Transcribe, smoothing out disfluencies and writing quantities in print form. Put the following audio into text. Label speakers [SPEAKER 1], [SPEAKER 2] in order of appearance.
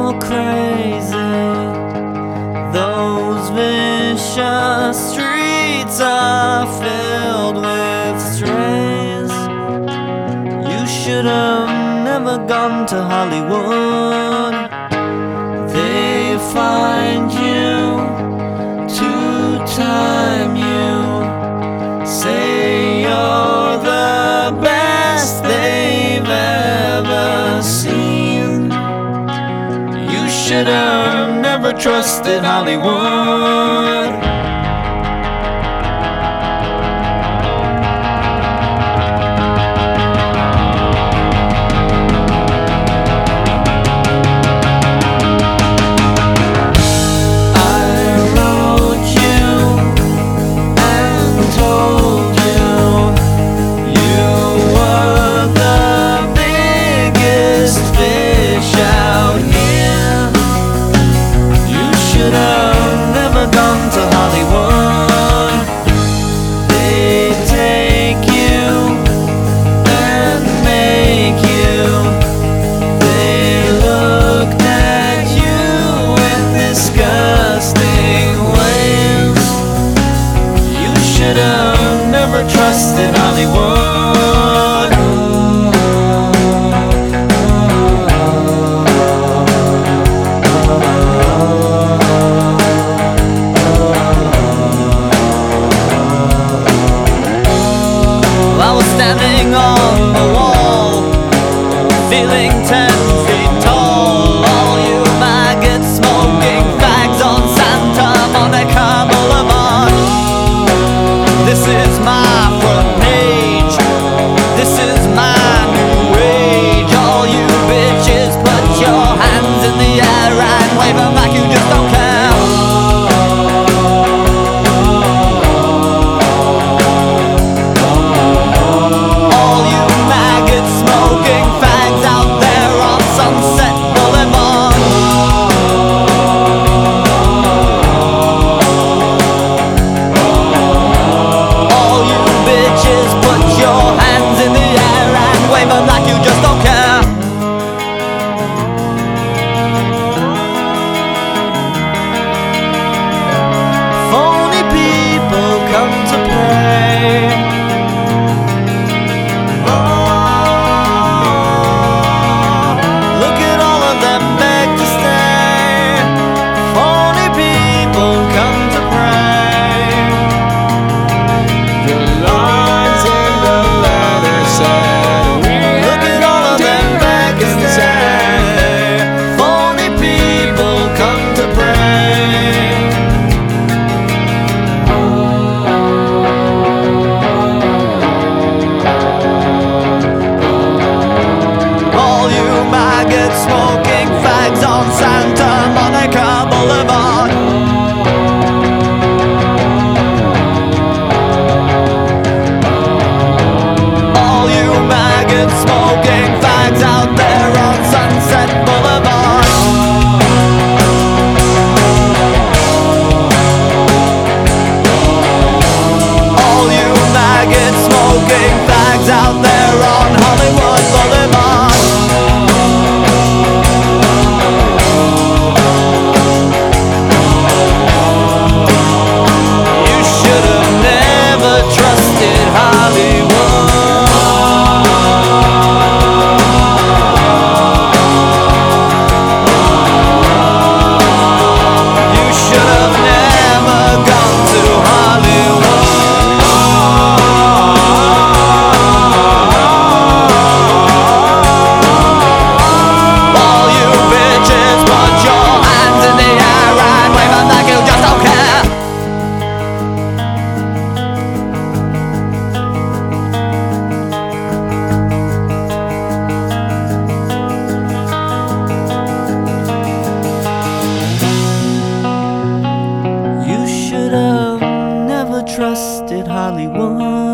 [SPEAKER 1] all crazy. Those vicious streets are filled with strays. You should have never gone to Hollywood. They find you to time you, say you're the best they've ever seen. You should have never trusted Hollywood. Never trusted Hollywood. I was standing on the wall, feeling 10 feet tall. All you maggots smoking fags on Santa Monica Boulevard. This is my front page. This is my new age. All you bitches, put your hands in the air and wave them like you just don't care. All you maggots smoking fags out there on Sunset Boulevard. Put your hands in the air and wave them like you just don't care. Phony people come to play. Look at all of them beg to stay. Phony people come to pray. Smoking fags on Santa Monica Boulevard. All you maggots smoking fags out there on Sunset Boulevard. All you maggots smoking fags out there on Hollywood Boulevard. Trusted Hollywood. You should have never gone to Hollywood. All you bitches, put your hands in the air and wave them like you just don't care. Trusted Hollywood.